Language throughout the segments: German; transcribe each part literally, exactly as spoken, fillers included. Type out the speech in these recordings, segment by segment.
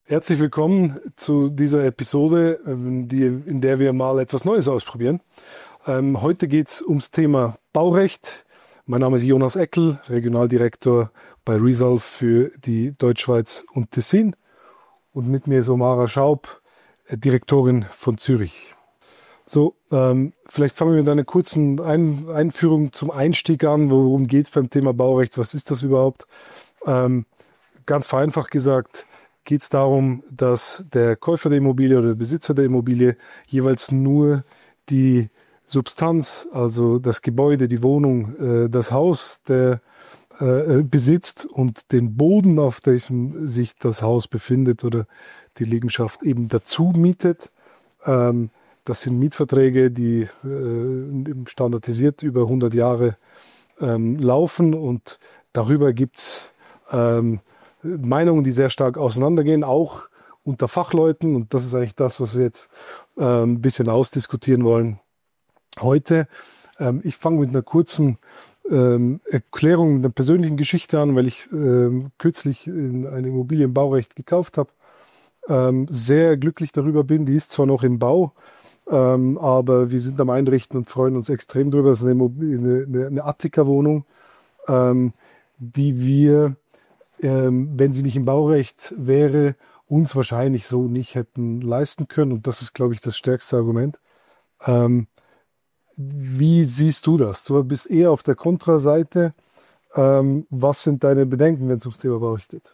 Herzlich willkommen zu dieser Episode, ähm, die, in der wir mal etwas Neues ausprobieren. Ähm, heute geht es ums Thema Baurecht. Mein Name ist Jonas Eckel, Regionaldirektor bei Resolve für die Deutschschweiz und Tessin. Und mit mir ist Omara Schaub, äh, Direktorin von Zürich. So, ähm, vielleicht fangen wir mit einer kurzen Ein- Einführung zum Einstieg an. Worum geht es beim Thema Baurecht? Was ist das überhaupt? Ähm, ganz vereinfacht gesagt, geht es darum, dass der Käufer der Immobilie oder der Besitzer der Immobilie jeweils nur die Substanz, also das Gebäude, die Wohnung, äh, das Haus, der äh, besitzt und den Boden, auf dem sich das Haus befindet oder die Liegenschaft eben dazu mietet. Ähm, das sind Mietverträge, die äh, standardisiert über hundert Jahre ähm, laufen, und darüber gibt es ähm, Meinungen, die sehr stark auseinandergehen, auch unter Fachleuten. Und das ist eigentlich das, was wir jetzt äh, ein bisschen ausdiskutieren wollen heute. Ähm, ich fange mit einer kurzen ähm, Erklärung einer persönlichen Geschichte an, weil ich ähm, kürzlich in ein Immobilienbaurecht gekauft habe. Ähm, sehr glücklich darüber bin. Die ist zwar noch im Bau, ähm, aber wir sind am Einrichten und freuen uns extrem drüber. Das ist eine, eine, eine Attika-Wohnung, ähm, die wir, ähm, wenn sie nicht im Baurecht wäre, uns wahrscheinlich so nicht hätten leisten können. Und das ist, glaube ich, das stärkste Argument. Ähm, wie siehst du das? Du bist eher auf der Kontraseite. Ähm, was sind deine Bedenken, wenn es ums Thema Baurecht geht?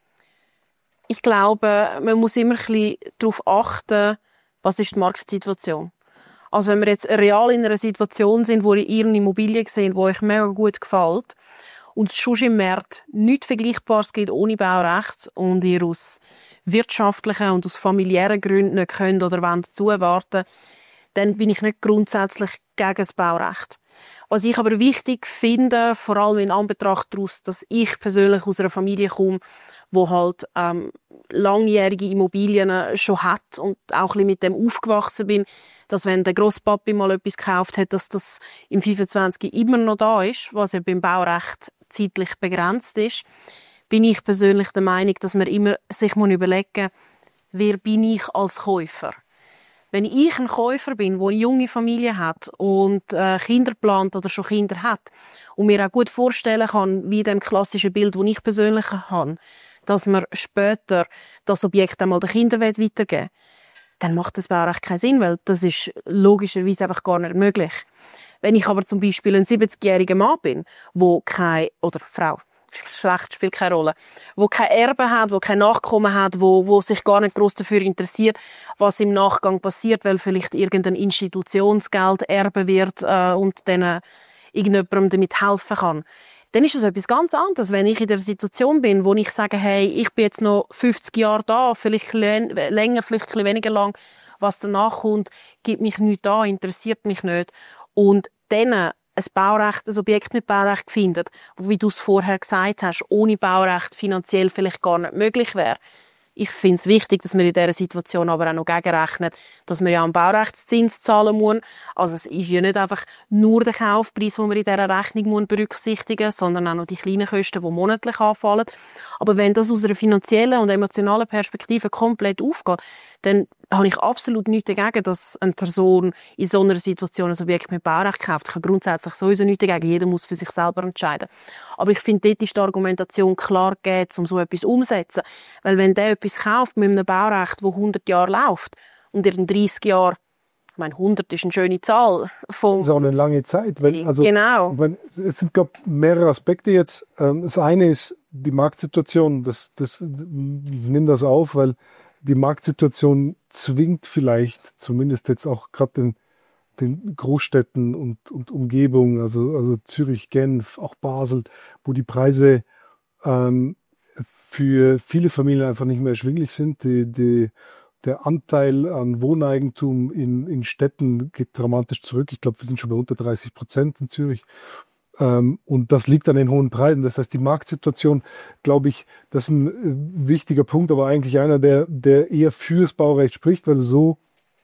Ich glaube, man muss immer ein bisschen darauf achten, was ist die Marktsituation. Also wenn wir jetzt real in einer Situation sind, wo ihr eine Immobilie sehen, die euch mega gut gefällt, und es schon im Markt nichts Vergleichbares gibt ohne Baurecht und ihr aus wirtschaftlichen und aus familiären Gründen nicht könnt oder wollt zuwarten, dann bin ich nicht grundsätzlich gegen das Baurecht. Was ich aber wichtig finde, vor allem in Anbetracht daraus, dass ich persönlich aus einer Familie komme, wo halt ähm, langjährige Immobilien schon hat und auch ein bisschen mit dem aufgewachsen bin, dass wenn der Grosspapi mal etwas gekauft hat, dass das im fünfundzwanzig immer noch da ist, was ja beim Baurecht zeitlich begrenzt ist, bin ich persönlich der Meinung, dass man immer sich überlegen muss, wer bin ich als Käufer? Wenn ich ein Käufer bin, der eine junge Familie hat und äh, Kinder plant oder schon Kinder hat und mir auch gut vorstellen kann, wie in dem klassischen Bild, das ich persönlich habe, dass man später das Objekt einmal den Kindern weitergeben will, dann macht das Baurecht keinen Sinn, weil das ist logischerweise einfach gar nicht möglich. Wenn ich aber zum Beispiel ein siebzigjähriger Mann bin, wo kein, oder Frau, schlecht, spielt keine Rolle, wo kein Erbe hat, wo kein Nachkommen hat, wo, wo sich gar nicht gross dafür interessiert, was im Nachgang passiert, weil vielleicht irgendein Institutionsgeld erben wird äh, und dann irgendjemandem damit helfen kann, dann ist es etwas ganz anderes, wenn ich in der Situation bin, wo ich sage, hey, ich bin jetzt noch fünfzig Jahre da, vielleicht länger, vielleicht ein bisschen weniger lang, was danach kommt, gibt mich nicht an, interessiert mich nicht. Und dann ein Baurecht, ein Objekt mit Baurecht findet, wo, wie du es vorher gesagt hast, ohne Baurecht finanziell vielleicht gar nicht möglich wäre. Ich finde es wichtig, dass man in dieser Situation aber auch noch gegenrechnet, dass man ja einen Baurechtszins zahlen muss. Also es ist ja nicht einfach nur der Kaufpreis, den man in dieser Rechnung berücksichtigen muss, sondern auch noch die kleinen Kosten, die monatlich anfallen. Aber wenn das aus einer finanziellen und emotionalen Perspektive komplett aufgeht, dann habe ich absolut nichts dagegen, dass eine Person in so einer Situation ein Objekt mit Baurecht kauft. Ich habe grundsätzlich sowieso nichts dagegen. Jeder muss für sich selber entscheiden. Aber ich finde, dort ist die Argumentation klar gegeben, um so etwas umzusetzen. Weil wenn der etwas kauft mit einem Baurecht, das hundert Jahre läuft und in dreißig Jahren, ich meine, hundert ist eine schöne Zahl. Vom Das ist auch eine lange Zeit. Weil, also, genau. Wenn, es sind, glaube ich, mehrere Aspekte jetzt. Das eine ist die Marktsituation. Das, das, ich nehme das auf, weil die Marktsituation zwingt vielleicht, zumindest jetzt auch gerade den, den Großstädten und, und Umgebungen, also, also Zürich, Genf, auch Basel, wo die Preise ähm, für viele Familien einfach nicht mehr erschwinglich sind. Die, die, der Anteil an Wohneigentum in, in Städten geht dramatisch zurück. Ich glaube, wir sind schon bei unter dreißig Prozent in Zürich. Ähm, und das liegt an den hohen Preisen. Das heißt, die Marktsituation, glaube ich, das ist ein äh, wichtiger Punkt, aber eigentlich einer, der, der eher fürs Baurecht spricht, weil du so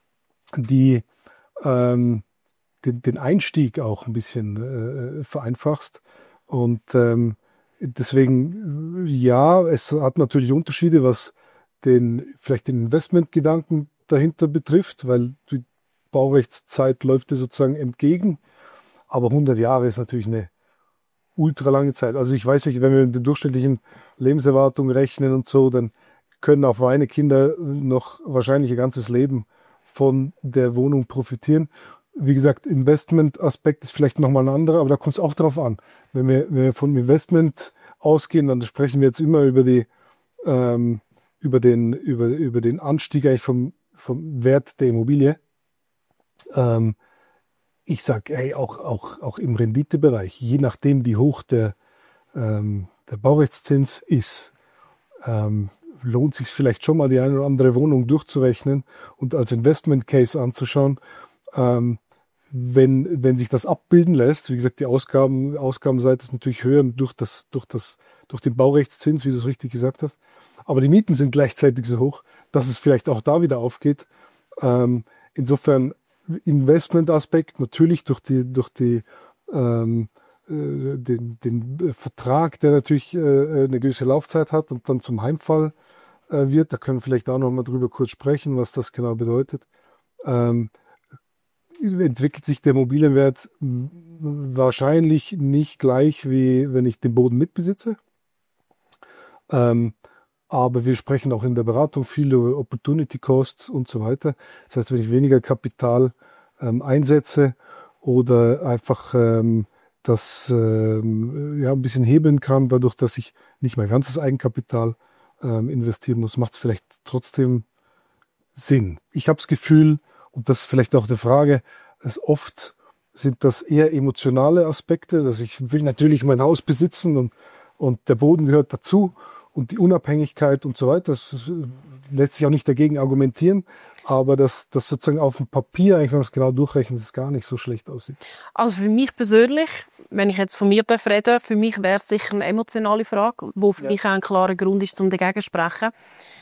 die, ähm, den, den Einstieg auch ein bisschen äh, vereinfachst. Und ähm, deswegen, ja, es hat natürlich Unterschiede, was den, vielleicht den Investmentgedanken dahinter betrifft, weil die Baurechtszeit läuft dir sozusagen entgegen. Aber hundert Jahre ist natürlich eine ultra lange Zeit. Also ich weiß nicht, wenn wir mit der durchschnittlichen Lebenserwartung rechnen und so, dann können auch meine Kinder noch wahrscheinlich ihr ganzes Leben von der Wohnung profitieren. Wie gesagt, Investment-Aspekt ist vielleicht nochmal ein anderer, aber da kommt es auch drauf an. Wenn wir, wenn wir von Investment ausgehen, dann sprechen wir jetzt immer über die, ähm, über den, über, über den Anstieg eigentlich vom, vom Wert der Immobilie. Ähm, ich sage, ey, auch, auch, auch im Renditebereich, je nachdem, wie hoch der, ähm, der Baurechtszins ist, ähm, lohnt sich vielleicht schon mal die eine oder andere Wohnung durchzurechnen und als Investment Case anzuschauen. Ähm, wenn, wenn sich das abbilden lässt, wie gesagt, die Ausgaben, Ausgabenseite ist natürlich höher durch das, durch das, durch den Baurechtszins, wie du es richtig gesagt hast. Aber die Mieten sind gleichzeitig so hoch, dass es vielleicht auch da wieder aufgeht. Ähm, insofern Investmentaspekt natürlich durch die, durch die, ähm, äh, den, den Vertrag, der natürlich äh, eine gewisse Laufzeit hat und dann zum Heimfall äh, wird. Da können wir vielleicht auch noch mal drüber kurz sprechen, was das genau bedeutet. Ähm, entwickelt sich der Immobilienwert wahrscheinlich nicht gleich, wie wenn ich den Boden mitbesitze. Ähm, aber wir sprechen auch in der Beratung viel über Opportunity Costs und so weiter. Das heißt, wenn ich weniger Kapital ähm, einsetze oder einfach ähm, das ähm, ja, ein bisschen hebeln kann, dadurch, dass ich nicht mein ganzes Eigenkapital ähm, investieren muss, macht es vielleicht trotzdem Sinn. Ich habe das Gefühl, und das ist vielleicht auch die Frage, dass oft sind das eher emotionale Aspekte, dass ich will natürlich mein Haus besitzen und, und der Boden gehört dazu und die Unabhängigkeit und so weiter. Das lässt sich auch nicht dagegen argumentieren, aber dass das sozusagen auf dem Papier, eigentlich, wenn man es genau durchrechnet, es gar nicht so schlecht aussieht. Also für mich persönlich, wenn ich jetzt von mir reden darf, für mich wäre es sicher eine emotionale Frage, wo für ja. mich auch ein klarer Grund ist, um dagegen zu sprechen.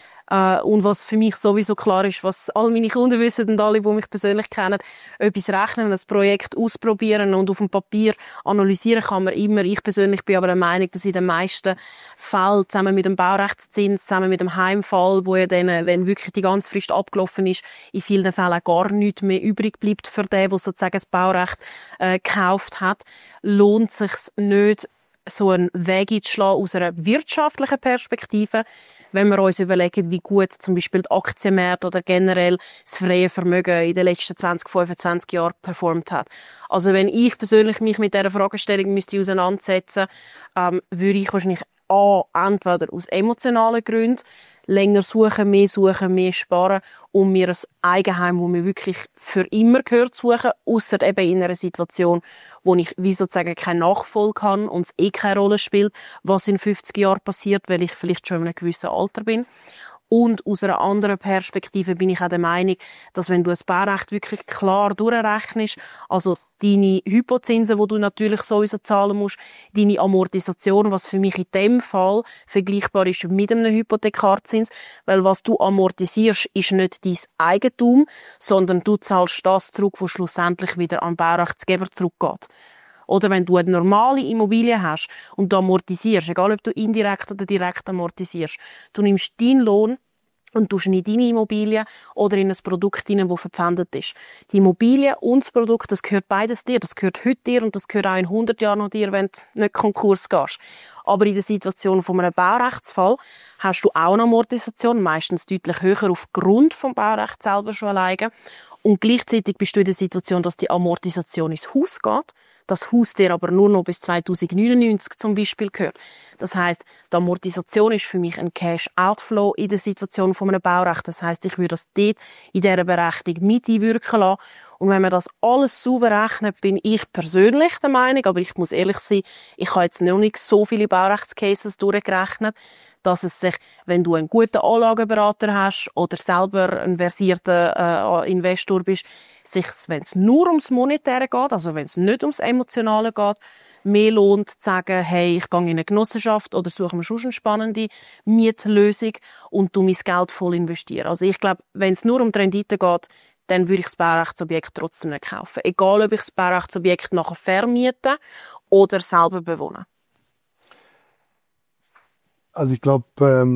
Uh, und was für mich sowieso klar ist, was all meine Kunden wissen und alle, die mich persönlich kennen, etwas rechnen, ein Projekt ausprobieren und auf dem Papier analysieren kann man immer. Ich persönlich bin aber der Meinung, dass in den meisten Fällen zusammen mit dem Baurechtszins, zusammen mit dem Heimfall, wo ja dann, wenn wirklich die ganze Frist abgelaufen ist, in vielen Fällen auch gar nichts mehr übrig bleibt für den, der sozusagen das Baurecht äh, gekauft hat, lohnt es sich nicht, so einen Weg einzuschlagen aus einer wirtschaftlichen Perspektive, wenn wir uns überlegen, wie gut zum Beispiel die Aktienmärkte oder generell das freie Vermögen in den letzten zwanzig, fünfundzwanzig Jahren performt hat. Also wenn ich persönlich mich mit dieser Fragestellung müsste auseinandersetzen, ähm, würde ich wahrscheinlich A, entweder aus emotionalen Gründen länger suchen, mehr suchen, mehr sparen, um mir ein Eigenheim, wo mir wirklich für immer gehört, suchen, ausser eben in einer Situation, wo ich wie sozusagen keine Nachfolge habe und es eh keine Rolle spielt, was in fünfzig Jahren passiert, weil ich vielleicht schon in einem gewissen Alter bin. Und aus einer anderen Perspektive bin ich auch der Meinung, dass wenn du ein Baurecht wirklich klar durchrechnest, also deine Hypozinsen, die du natürlich sowieso zahlen musst, deine Amortisation, was für mich in dem Fall vergleichbar ist mit einem Hypothekarzins, weil was du amortisierst, ist nicht dein Eigentum, sondern du zahlst das zurück, was schlussendlich wieder an den Baurechtsgeber zurückgeht. Oder wenn du eine normale Immobilie hast und du amortisierst, egal ob du indirekt oder direkt amortisierst, du nimmst deinen Lohn und tust in deine Immobilie oder in ein Produkt hinein, das verpfändet ist. Die Immobilie und das Produkt, das gehört beides dir. Das gehört heute dir und das gehört auch in hundert Jahren noch dir, wenn du nicht Konkurs gehst. Aber in der Situation von einem Baurechtsfall hast du auch eine Amortisation, meistens deutlich höher aufgrund vom Baurecht selber schon alleine. Und gleichzeitig bist du in der Situation, dass die Amortisation ins Haus geht. Das Haus dir aber nur noch bis zweitausendneunundneunzig zum Beispiel gehört. Das heisst, die Amortisation ist für mich ein Cash-Outflow in der Situation von einem Baurecht. Das heisst, ich würde das dort in dieser Berechnung mit einwirken lassen. Und wenn man das alles sauber rechnet, bin ich persönlich der Meinung, aber ich muss ehrlich sein, ich habe jetzt noch nicht so viele Baurechtscases durchgerechnet, dass es sich, wenn du einen guten Anlageberater hast oder selber ein versierter äh, Investor bist, sich, wenn es nur ums Monetäre geht, also wenn es nicht ums Emotionale geht, mehr lohnt zu sagen, hey, ich gehe in eine Genossenschaft oder suche mir schon eine spannende Mietlösung und tu mein Geld voll investieren. Also ich glaube, wenn es nur um die Rendite geht, dann würde ich das Baurechtsobjekt trotzdem nicht kaufen. Egal, ob ich das Baurechtsobjekt nachher vermiete oder selber bewohne. Also ich glaube, ähm,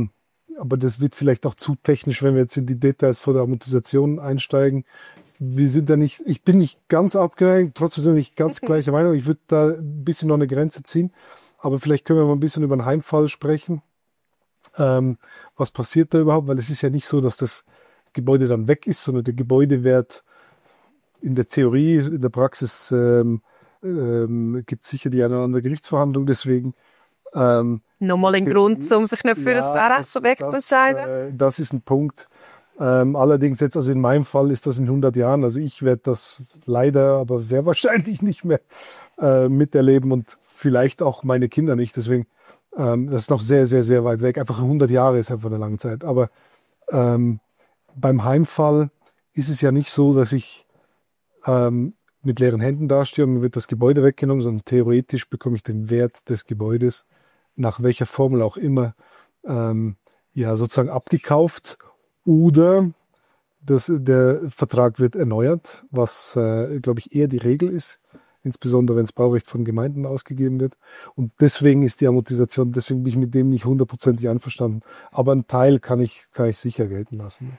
aber das wird vielleicht auch zu technisch, wenn wir jetzt in die Details von der Amortisation einsteigen. Wir sind da nicht, ich bin nicht ganz abgeneigt, trotzdem sind wir nicht ganz gleicher Meinung. Ich würde da ein bisschen noch eine Grenze ziehen, aber vielleicht können wir mal ein bisschen über den Heimfall sprechen. Ähm, was passiert da überhaupt? Weil es ist ja nicht so, dass das Gebäude dann weg ist, sondern der Gebäudewert in der Theorie, in der Praxis ähm, ähm, gibt es sicher die eine oder andere Gerichtsverhandlung, deswegen ähm, Nochmal ein Grund, um sich nicht für ja, ein Baurechtsobjekt zu entscheiden. Äh, das ist ein Punkt. Ähm, allerdings jetzt, also in meinem Fall ist das in hundert Jahren, also ich werde das leider, aber sehr wahrscheinlich nicht mehr äh, miterleben und vielleicht auch meine Kinder nicht, deswegen ähm, das ist noch sehr, sehr, sehr weit weg. Einfach hundert Jahre ist einfach eine lange Zeit, aber ähm, beim Heimfall ist es ja nicht so, dass ich ähm, mit leeren Händen dastehe und mir wird das Gebäude weggenommen, sondern theoretisch bekomme ich den Wert des Gebäudes, nach welcher Formel auch immer, ähm, ja, sozusagen abgekauft oder das, der Vertrag wird erneuert, was, äh, glaube ich, eher die Regel ist, insbesondere wenn das Baurecht von Gemeinden ausgegeben wird. Und deswegen ist die Amortisation, deswegen bin ich mit dem nicht hundertprozentig einverstanden. Aber einen Teil kann ich, kann ich sicher gelten lassen.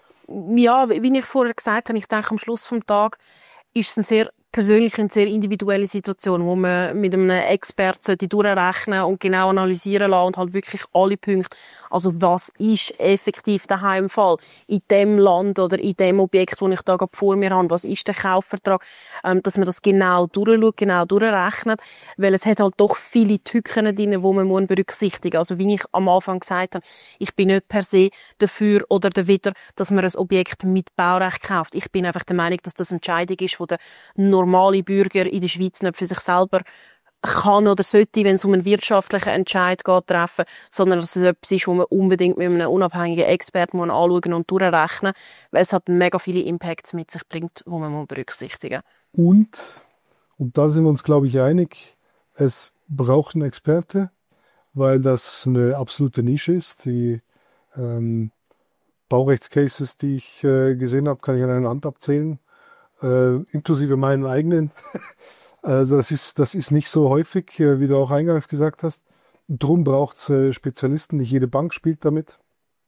Ja, wie ich vorher gesagt habe, ich denke, am Schluss des Tages ist es eine sehr persönliche und sehr individuelle Situation, wo man mit einem Experten durchrechnen und genau analysieren lassen und halt wirklich alle Punkte, also was ist effektiv der Heimfall in dem Land oder in dem Objekt, das ich da gerade vor mir habe, was ist der Kaufvertrag, ähm, dass man das genau durchschaut, genau durchrechnet, weil es hat halt doch viele Tücken drin, die man berücksichtigen muss. Also wie ich am Anfang gesagt habe, ich bin nicht per se dafür oder dawider, dass man ein Objekt mit Baurecht kauft. Ich bin einfach der Meinung, dass das eine Entscheidung ist, die der normale Bürger in der Schweiz nicht für sich selber kann oder sollte, wenn es um einen wirtschaftlichen Entscheid geht, treffen, sondern dass es etwas ist, wo man unbedingt mit einem unabhängigen Experten anschauen und durchrechnen muss, weil es halt mega viele Impacts mit sich bringt, die man berücksichtigen muss. Und, und da sind wir uns, glaube ich, einig, es braucht einen Experte, weil das eine absolute Nische ist. Die ähm, Baurechtscases, die ich äh, gesehen habe, kann ich an einer Hand abzählen. Äh, inklusive meinen eigenen. Also das ist, das ist nicht so häufig, äh, wie du auch eingangs gesagt hast. Drum braucht es äh, Spezialisten. Nicht jede Bank spielt damit.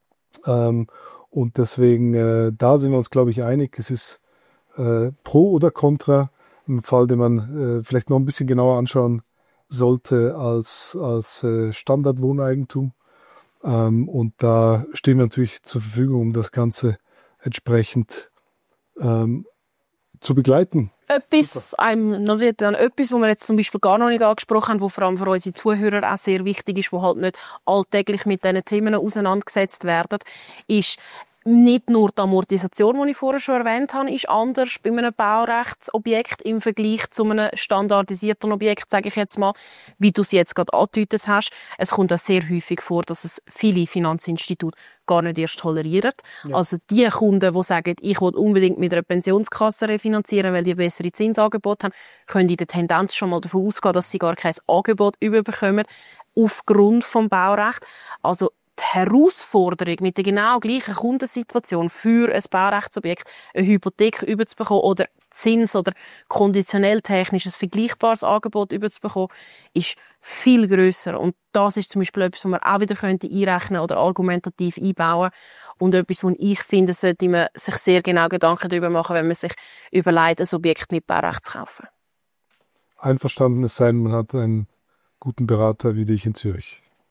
Ähm, und deswegen, äh, da sind wir uns, glaube ich, einig. Es ist äh, pro oder contra ein Fall, den man äh, vielleicht noch ein bisschen genauer anschauen sollte als, als äh, Standardwohneigentum. Ähm, und da stehen wir natürlich zur Verfügung, um das Ganze entsprechend ähm, zu begleiten. Etwas, ähm, noch dann etwas, wo wir jetzt zum Beispiel gar noch nicht angesprochen haben, wo vor allem für unsere Zuhörer auch sehr wichtig ist, wo halt nicht alltäglich mit diesen Themen auseinandergesetzt werden, ist nicht nur die Amortisation, die ich vorher schon erwähnt habe, ist anders bei einem Baurechtsobjekt im Vergleich zu einem standardisierten Objekt, sage ich jetzt mal, wie du es jetzt gerade angedeutet hast. Es kommt auch sehr häufig vor, dass es viele Finanzinstitute gar nicht erst tolerieren. Ja. Also die Kunden, die sagen, ich will unbedingt mit einer Pensionskasse refinanzieren, weil die bessere Zinsangebote haben, können in der Tendenz schon mal davon ausgehen, dass sie gar kein Angebot überbekommen aufgrund vom Baurecht. Also die Herausforderung mit der genau gleichen Kundensituation für ein Baurechtsobjekt eine Hypothek überzubekommen oder Zins- oder konditionell technisches vergleichbares Angebot überzubekommen, ist viel grösser. Und das ist zum Beispiel etwas, was man auch wieder könnte einrechnen oder argumentativ einbauen. Und etwas, wo ich finde, sollte man sich sehr genau Gedanken darüber machen, wenn man sich überlegt, ein Objekt mit Baurecht zu kaufen. Einverstanden, es sei denn, man hat einen guten Berater wie dich in Zürich.